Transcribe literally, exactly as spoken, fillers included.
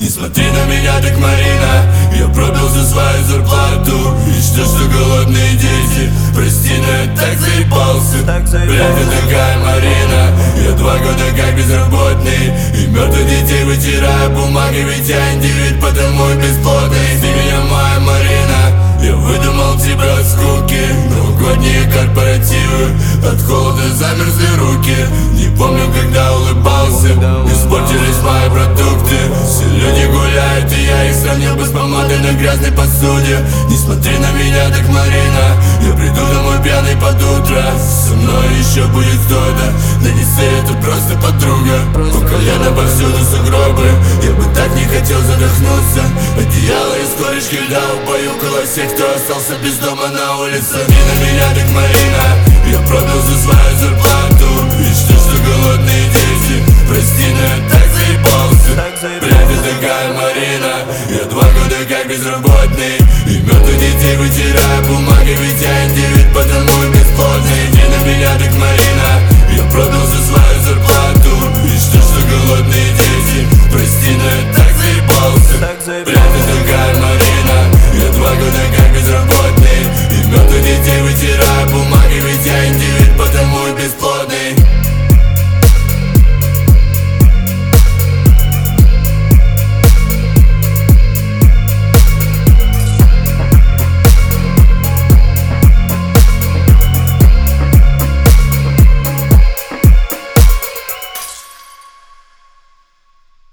Не смотри на меня так, Марина, я пробил за свою зарплату. И что, что голодные дети, прости, но я так заебался. Блядь, ты такая, Марина, я два года как безработный, и мертвых детей вытираю бумагой, ведь я индивид, потому и бесплодный. Ты меня, моя Марина, я выдумал тебя от скуки. Новогодние корпоративы, от холода замерзли руки. Не помню, когда улыбался, испортились мои продукты. Все люди гуляют, и я их сравнил бы с помадой на грязной посуде. Не смотри на меня так, Марина, я приду домой пьяный под утро. Со мной еще будет кто-то, да не сэй, это просто подруга. По колено повсюду сугробы, я бы так не хотел задохнуться. Одеяло из корочки льда убаюкало всех, кто остался без дома на улице. Не на меня так, Марина, я пробил за свою зарплату. И что, что голодные дети, прости, но я так заебался. Блядь, ты такая, Марина, я два года как безработный, и мертвых детей вытираю бумагой, ведь я индивид,